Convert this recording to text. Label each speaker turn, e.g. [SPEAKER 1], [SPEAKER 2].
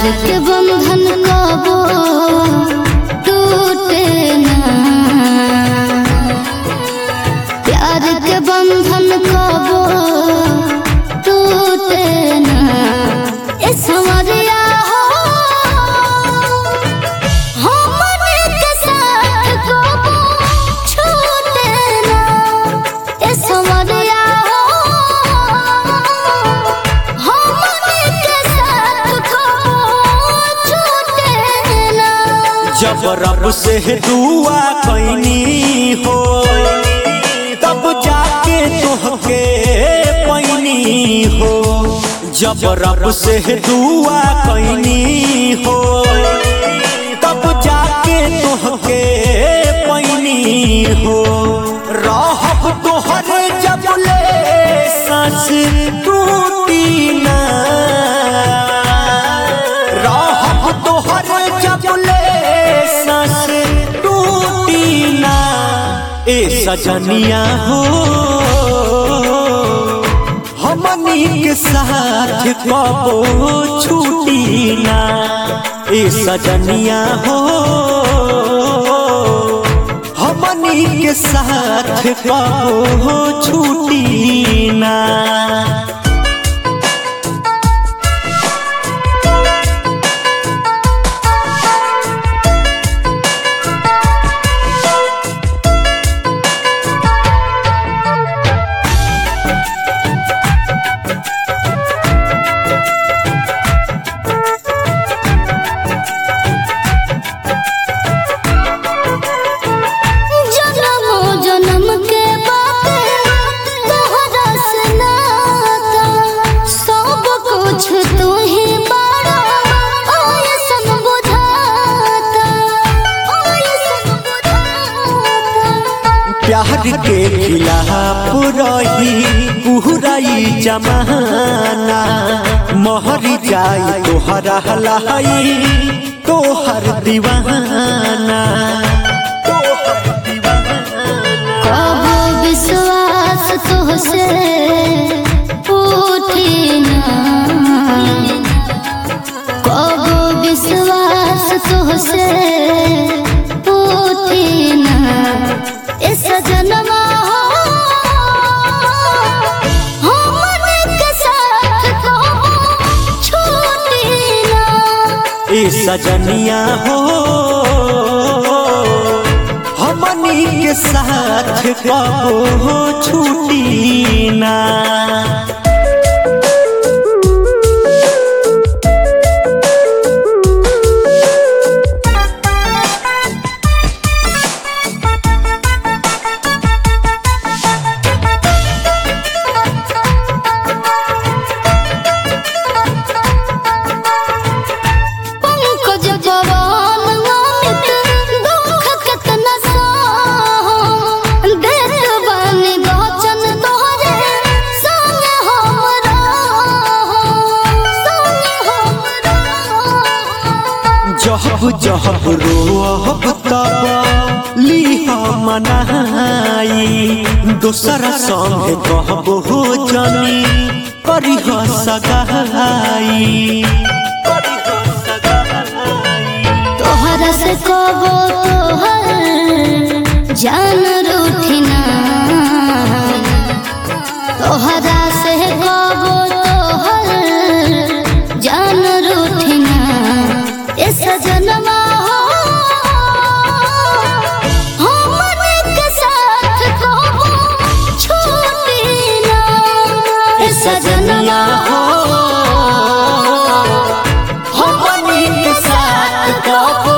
[SPEAKER 1] के बंधन कबो टूटे ना, प्यार के बंधन कबो टूटे ना। ए संवरिया हो हमने के साथ कबो छूटे ना। ए संवरिया हो हमने के साथ कबो छूटे ना।
[SPEAKER 2] जब रब से दुआ कैनी हो तब जाके तोहके पैनी हो। जब रब से दुआ कैनी हो तब जाके तोहके पैनी हो। रहब तोहर जब ले सांस टूटी ना, रहब तोहर जब ले सांस टूटी ना। ए सजनिया हो हमनी के साथ कबो छूटी ना। ए सजनिया हो हमनी के साथ कबो छूटी ना। प्यार के खिलाफ रही पूराई जमाना, महर जाई तोहरा हलाई तोहर दीवाना।
[SPEAKER 1] कबो विश्वास तोहसे उठी ना, कबो विश्वास तोहसे उठी ना। ए सजनमा हो हमने के साथ कबो छूटी ना।
[SPEAKER 2] ए सजनिया हो हमनी के साथ कबो छूटी ना। जहब जहब रोहब तब लीह मनाई, दोसरा संग कहब हो जनी करिह सगाई।
[SPEAKER 1] तोहरा से कबो तोहर जान रूठी ना, तोहरा से कबो तोहर जान रूठी ना। ए सजनमा हो हमने के साथ कबो छूटी ना। ए सजनिया
[SPEAKER 2] हो हमनी के साथ कबो